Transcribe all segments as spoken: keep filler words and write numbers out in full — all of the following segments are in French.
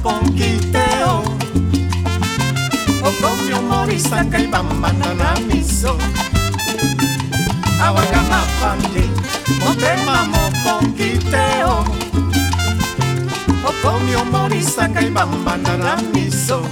moponkiteo Okomi omorisa ngai bambanda na miso Awaka na pandi motema moponkiteo Okomi omorisa ngai bambanda na miso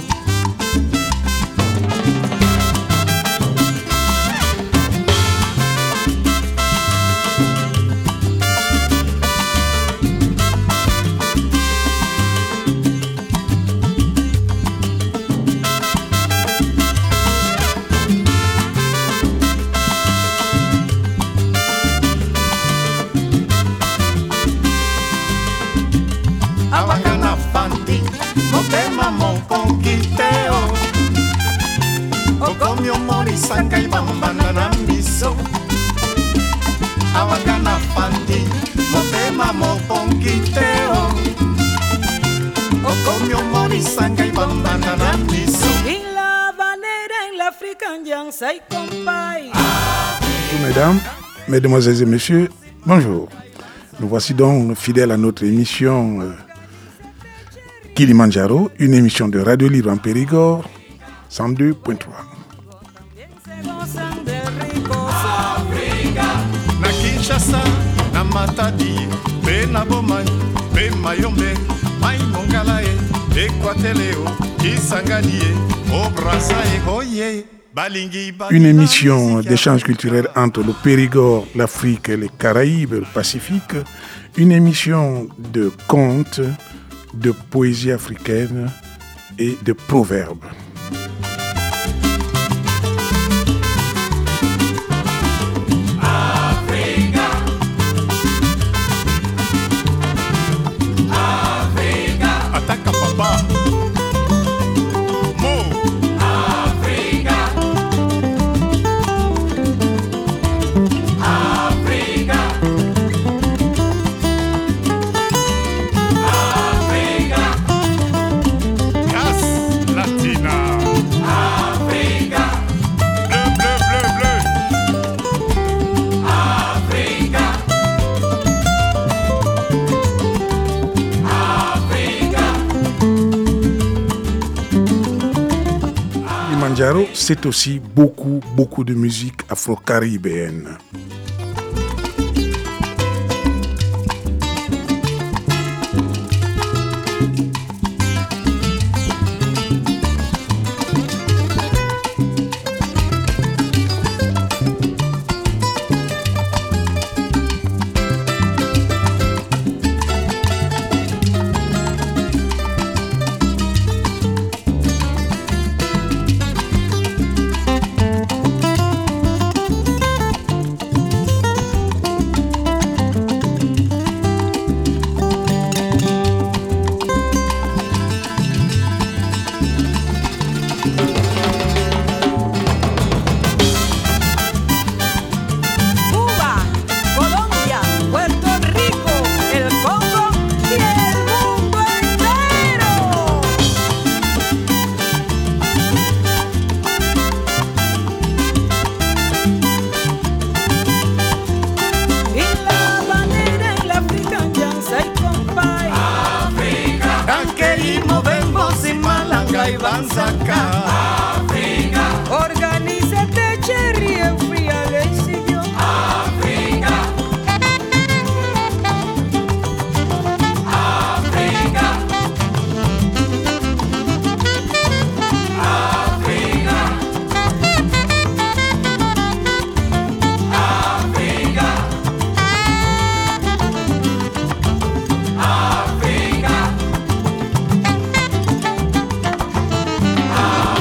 Sankai bambana na miso Awakana pandi Motema moponkiteo Okomi omori sankai bambana na miso En la banera en l'Afrique indienne say compay Mesdames, mesdemoiselles et messieurs, bonjour. Nous voici donc fidèles à notre émission euh, Kilimandjaro, une émission de Radio Libre en Périgord, cent deux point trois. Na Kinshasa, na Matadi, pe na Bomai, pe Mayombe, Mai Mongalae, Equateleo, Kisanganie, Obrasae, Oye, Balingi, Balingi. Une émission d'échange culturel entre le Périgord, l'Afrique, les Caraïbes, le Pacifique. Une émission de contes, de poésie africaine et de proverbes. C'est aussi beaucoup, beaucoup de musique afro-caribéenne. Africa.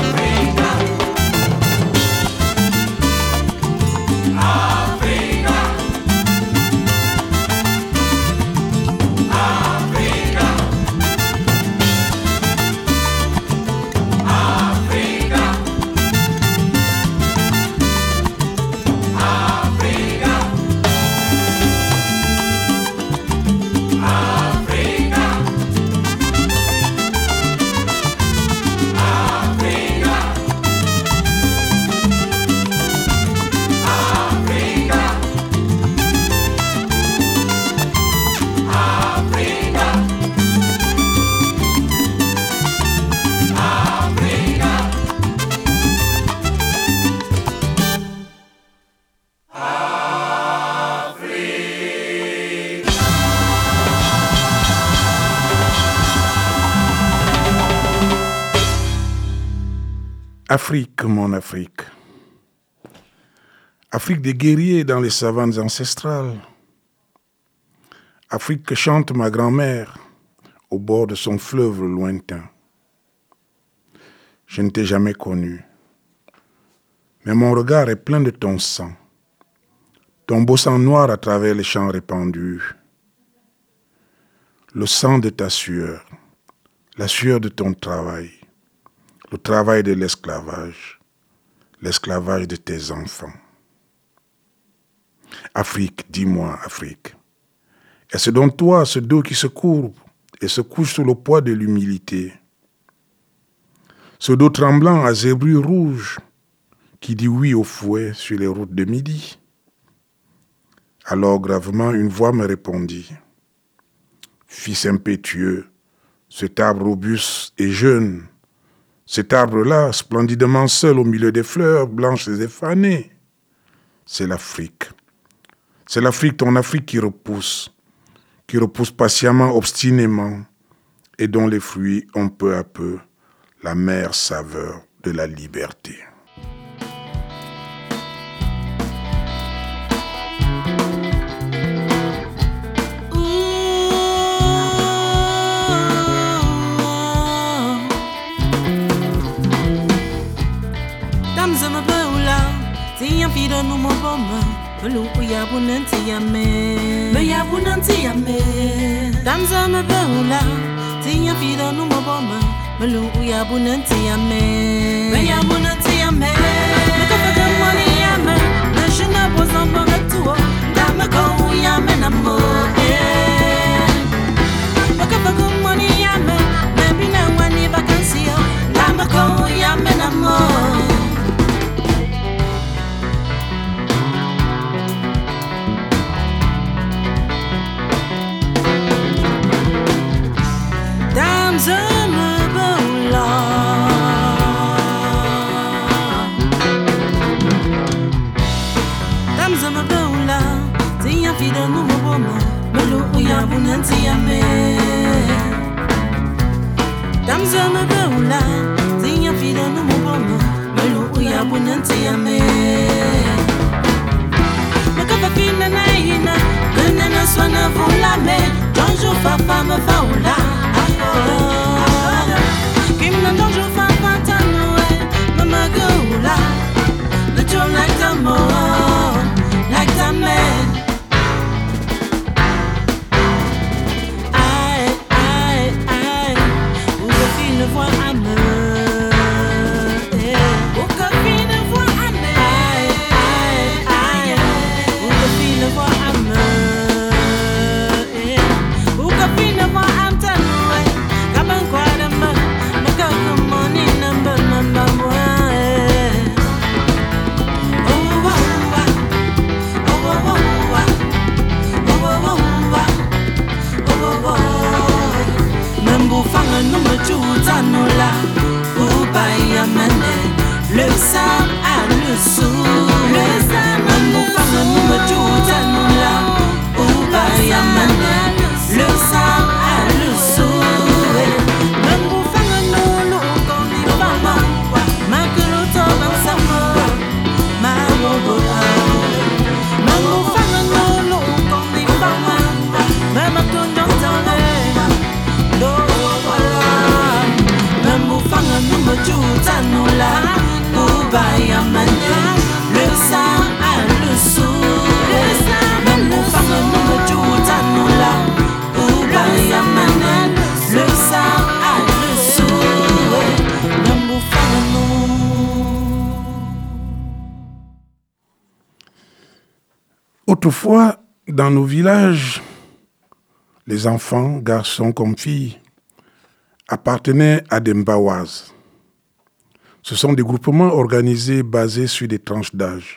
Afrique, mon Afrique. Afrique des guerriers dans les savanes ancestrales. Afrique que chante ma grand-mère au bord de son fleuve lointain. Je ne t'ai jamais connu, mais mon regard est plein de ton sang, ton beau sang noir à travers les champs répandus, le sang de ta sueur, la sueur de ton travail, le travail de l'esclavage, l'esclavage de tes enfants. Afrique, dis-moi, Afrique, est-ce donc toi ce dos qui se courbe et se couche sous le poids de l'humilité? Ce dos tremblant à zébrure rouge qui dit oui au fouet sur les routes de midi? Alors gravement une voix me répondit. Fils impétueux, cet arbre robuste et jeune, cet arbre-là, splendidement seul au milieu des fleurs blanches et fanées, c'est l'Afrique. C'est l'Afrique, ton Afrique qui repousse, qui repousse patiemment, obstinément, et dont les fruits ont peu à peu la mère saveur de la liberté. Maluku ya bunanti ya me Me ya bunanti ya me Damza me beula Tinya fida no maboma Maluku ya bunanti ya me Me ya bunanti ya me Me kafaka mwani ya me Me shina boza mbanga tuo Dama kou ya me na mo Me kafaka mwani ya me Me bina wani vakansiyo Dama kou ya me na mo Fida no maboma, maluku ya bunanti ya me. Damza mabeula, tinya fida no maboma, maluku ya bunanti ya me. Makapa fina na ina, gana na swana vula me. Donjo fafa me faula, kimna donjo fafa tanue, mama goula. Let you like the more, like the man. Le sang a le sou, le sang a le sou, le sang a le sou. Autrefois, dans nos villages, les enfants, garçons comme filles, appartenaient à des mbawaz. Ce sont des groupements organisés basés sur des tranches d'âge.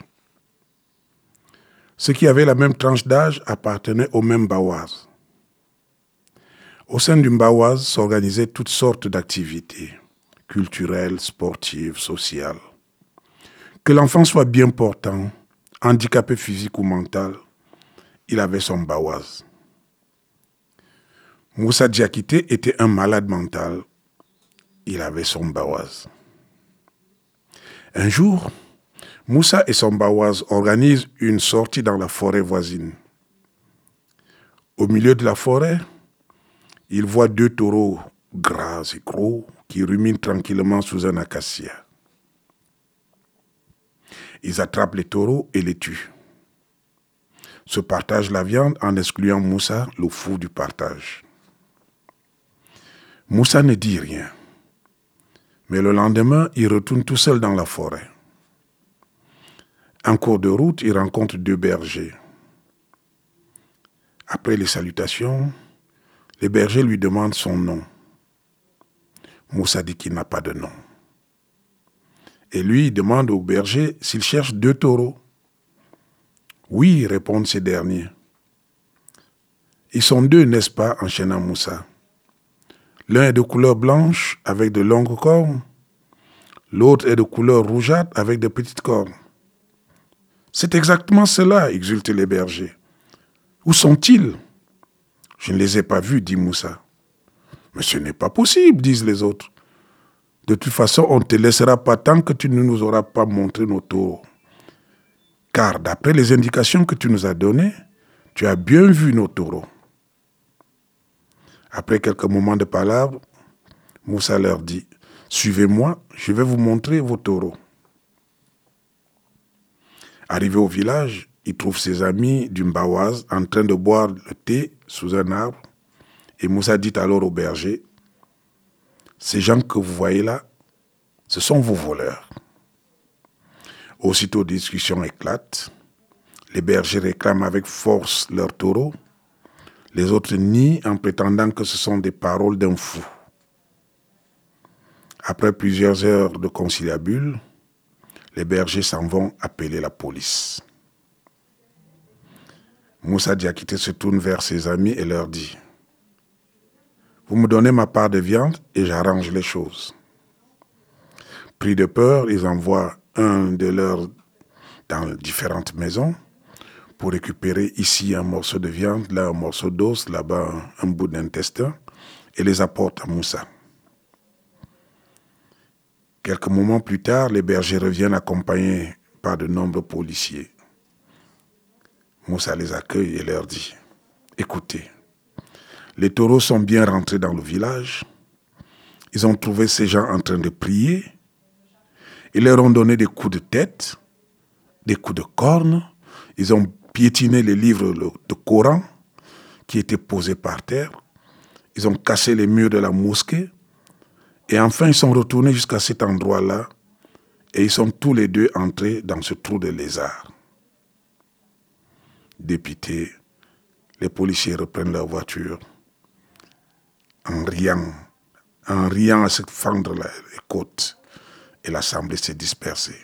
Ceux qui avaient la même tranche d'âge appartenaient au même mbawaz. Au sein du mbawaz s'organisaient toutes sortes d'activités, culturelles, sportives, sociales. Que l'enfant soit bien portant, handicapé physique ou mental, il avait son mbawaz. Moussa Diakité était un malade mental, il avait son mbawaz. Un jour, Moussa et son bawaz organisent une sortie dans la forêt voisine. Au milieu de la forêt, ils voient deux taureaux gras et gros qui ruminent tranquillement sous un acacia. Ils attrapent les taureaux et les tuent. Se partagent la viande en excluant Moussa, le fou du partage. Moussa ne dit rien. Mais le lendemain, il retourne tout seul dans la forêt. En cours de route, il rencontre deux bergers. Après les salutations, les bergers lui demandent son nom. Moussa dit qu'il n'a pas de nom. Et lui, il demande aux bergers s'ils cherchent deux taureaux. Oui, répondent ces derniers. Ils sont deux, n'est-ce pas, enchaînant Moussa. L'un est de couleur blanche avec de longues cornes. L'autre est de couleur rougeâtre avec de petites cornes. C'est exactement cela, exultent les bergers. Où sont-ils? Je ne les ai pas vus, dit Moussa. Mais ce n'est pas possible, disent les autres. De toute façon, on ne te laissera pas tant que tu ne nous auras pas montré nos taureaux. Car d'après les indications que tu nous as données, tu as bien vu nos taureaux. Après quelques moments de palabres, Moussa leur dit, « Suivez-moi, je vais vous montrer vos taureaux. » Arrivé au village, il trouve ses amis du Mbawaz en train de boire le thé sous un arbre. Et Moussa dit alors au berger, « Ces gens que vous voyez là, ce sont vos voleurs. » Aussitôt, discussion éclate. Les bergers réclament avec force leurs taureaux. Les autres nient en prétendant que ce sont des paroles d'un fou. Après plusieurs heures de conciliabule, les bergers s'en vont appeler la police. Moussa Diakité se tourne vers ses amis et leur dit « Vous me donnez ma part de viande et j'arrange les choses. » Pris de peur, ils envoient un de leurs dans différentes maisons pour récupérer ici un morceau de viande, là un morceau d'os, là-bas un bout d'intestin, et les apportent à Moussa. Quelques moments plus tard, les bergers reviennent accompagnés par de nombreux policiers. Moussa les accueille et leur dit « Écoutez, les taureaux sont bien rentrés dans le village. Ils ont trouvé ces gens en train de prier. Ils leur ont donné des coups de tête, des coups de cornes. Ils ont piétiné les livres de Coran qui étaient posés par terre. Ils ont cassé les murs de la mosquée. Et enfin, ils sont retournés jusqu'à cet endroit-là et ils sont tous les deux entrés dans ce trou de lézard. » Dépités, les policiers reprennent leur voiture en riant, en riant à se fendre les côtes, et l'assemblée s'est dispersée.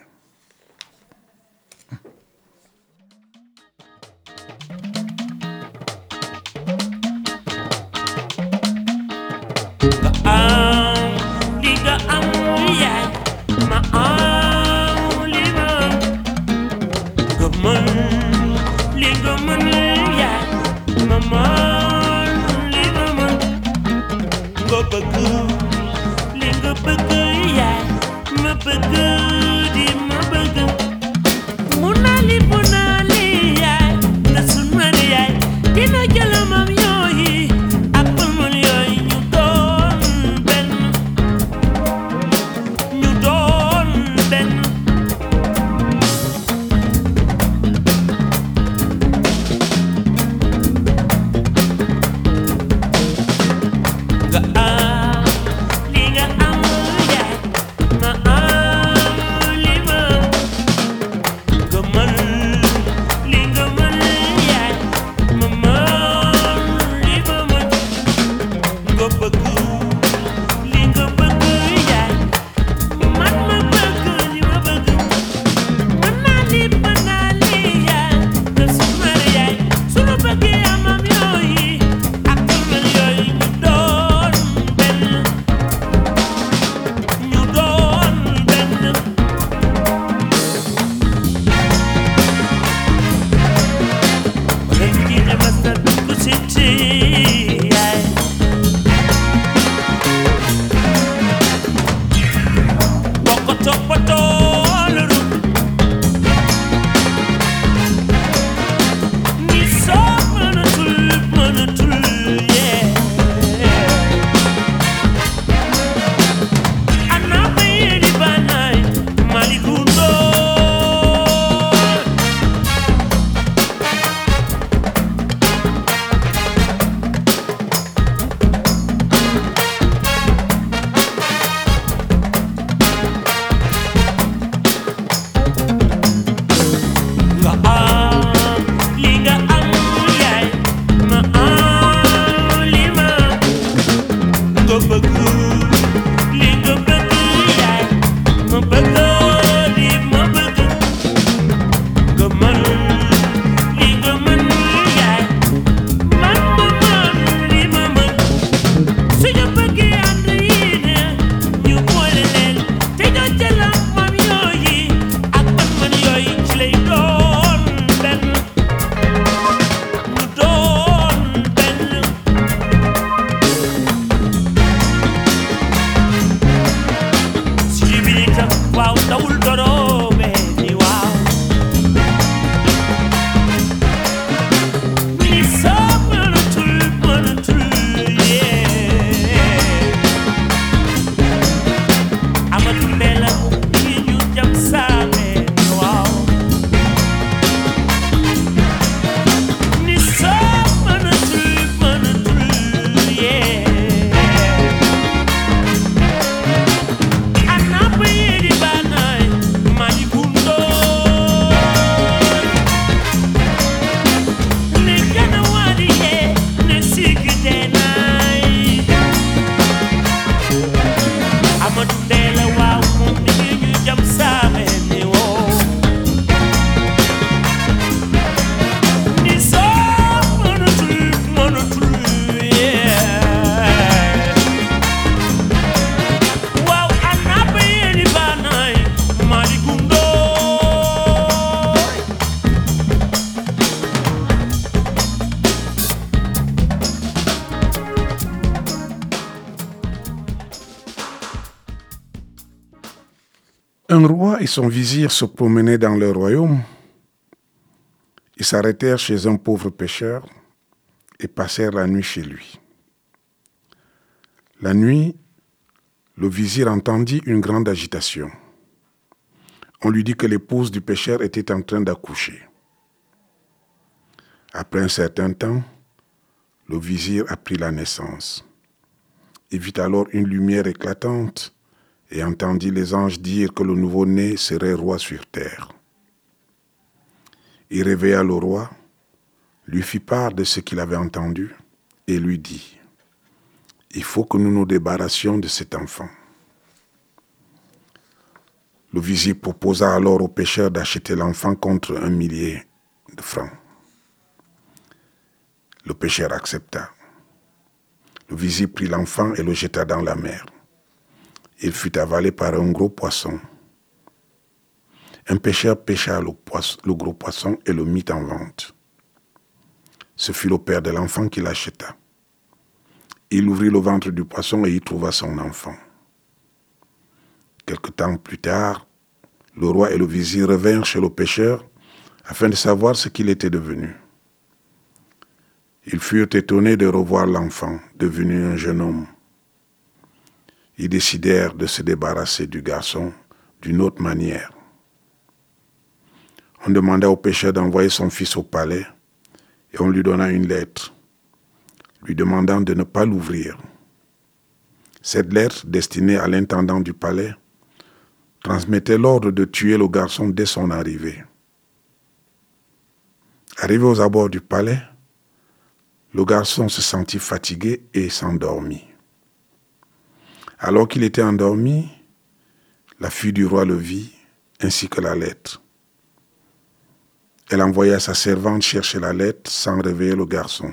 Un roi et son vizir se promenaient dans leur royaume. Ils s'arrêtèrent chez un pauvre pêcheur et passèrent la nuit chez lui. La nuit, le vizir entendit une grande agitation. On lui dit que l'épouse du pêcheur était en train d'accoucher. Après un certain temps, le vizir apprit la naissance. Il vit alors une lumière éclatante et entendit les anges dire que le nouveau-né serait roi sur terre. Il réveilla le roi, lui fit part de ce qu'il avait entendu et lui dit « Il faut que nous nous débarrassions de cet enfant. » Le vizir proposa alors au pêcheur d'acheter l'enfant contre un millier de francs. Le pêcheur accepta. Le vizir prit l'enfant et le jeta dans la mer. Il fut avalé par un gros poisson. Un pêcheur pêcha le, poisson, le gros poisson et le mit en vente. Ce fut le père de l'enfant qui l'acheta. Il ouvrit le ventre du poisson et y trouva son enfant. Quelque temps plus tard, le roi et le vizir revinrent chez le pêcheur afin de savoir ce qu'il était devenu. Ils furent étonnés de revoir l'enfant, devenu un jeune homme. Ils décidèrent de se débarrasser du garçon d'une autre manière. On demanda au pêcheur d'envoyer son fils au palais et on lui donna une lettre, lui demandant de ne pas l'ouvrir. Cette lettre, destinée à l'intendant du palais, transmettait l'ordre de tuer le garçon dès son arrivée. Arrivé aux abords du palais, le garçon se sentit fatigué et s'endormit. Alors qu'il était endormi, la fille du roi le vit, ainsi que la lettre. Elle envoya sa servante chercher la lettre sans réveiller le garçon.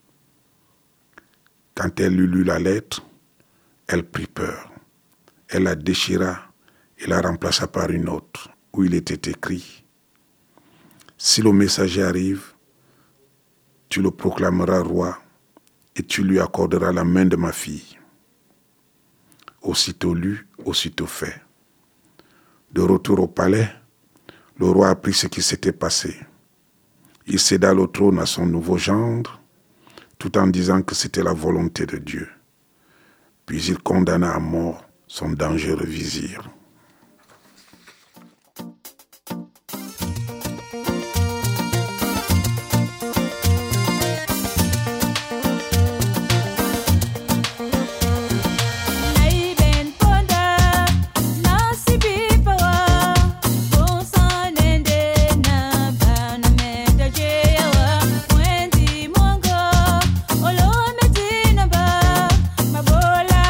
Quand elle eut lu la lettre, elle prit peur. Elle la déchira et la remplaça par une autre, où il était écrit « Si le messager arrive, tu le proclameras roi et tu lui accorderas la main de ma fille. » Aussitôt lu, aussitôt fait. De retour au palais, le roi apprit ce qui s'était passé. Il céda le trône à son nouveau gendre, tout en disant que c'était la volonté de Dieu. Puis il condamna à mort son dangereux vizir. Bola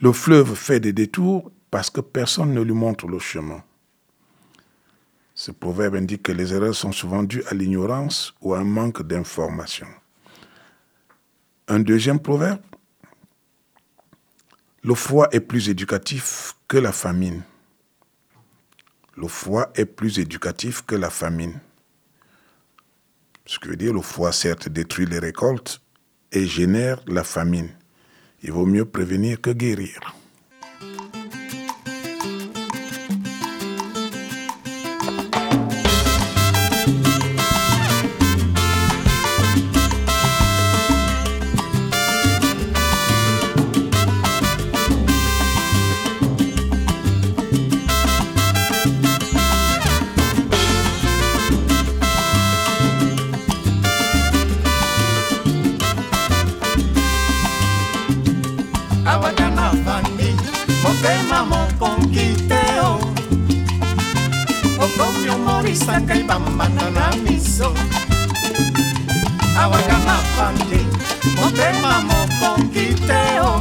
Le fleuve fait des détours parce que personne ne lui montre le chemin. Ce proverbe indique que les erreurs sont souvent dues à l'ignorance ou à un manque d'information. Un deuxième proverbe, le froid est plus éducatif que la famine. Le froid est plus éducatif que la famine. Ce qui veut dire le froid, certes, détruit les récoltes et génère la famine. Il vaut mieux prévenir que guérir. Sakai bambana na miso awagana pandi motema mokongiteo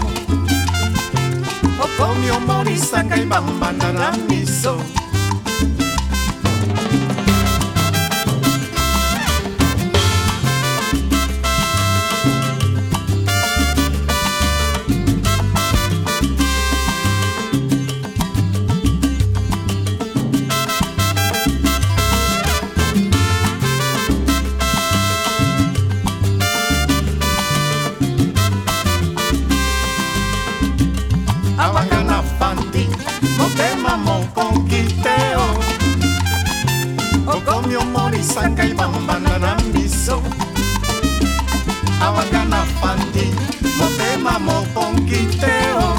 okomi omori sakai bambana na miso sakai bambana na miso awagana pandi motema mokongiteo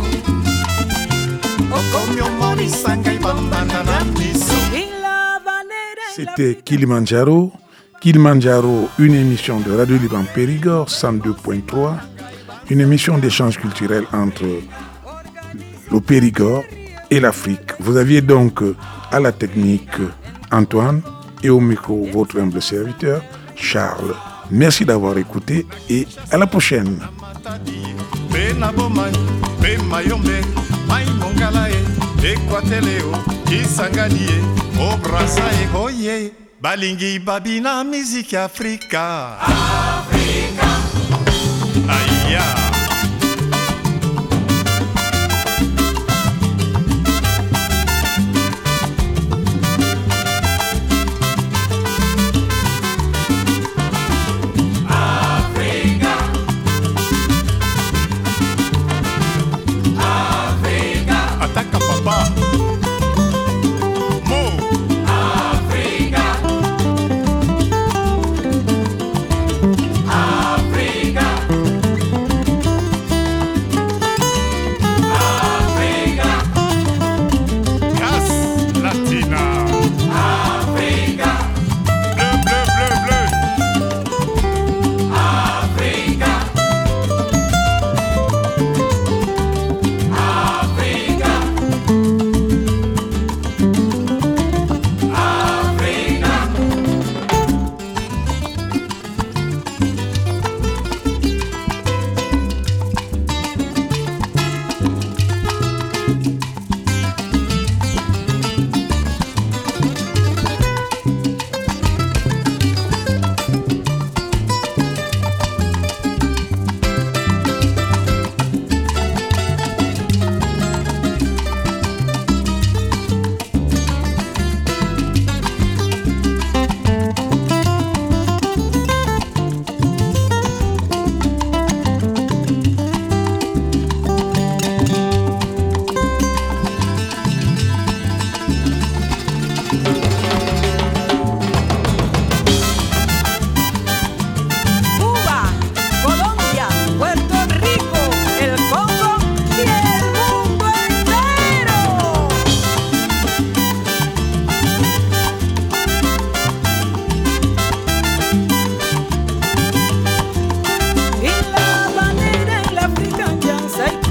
okomi omori sakai bambana na miso. C'était Kilimandjaro. Kilimandjaro, une émission de Radio Liban Périgord cent deux point trois, une émission d'échange culturel entre le Périgord et l'Afrique. Vous aviez donc à la technique Antoine et au micro votre humble serviteur Charles. Merci d'avoir écouté et à la prochaine. Balingi babina musique Africa. Africa. Aïe.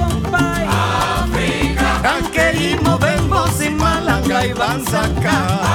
Banzaka.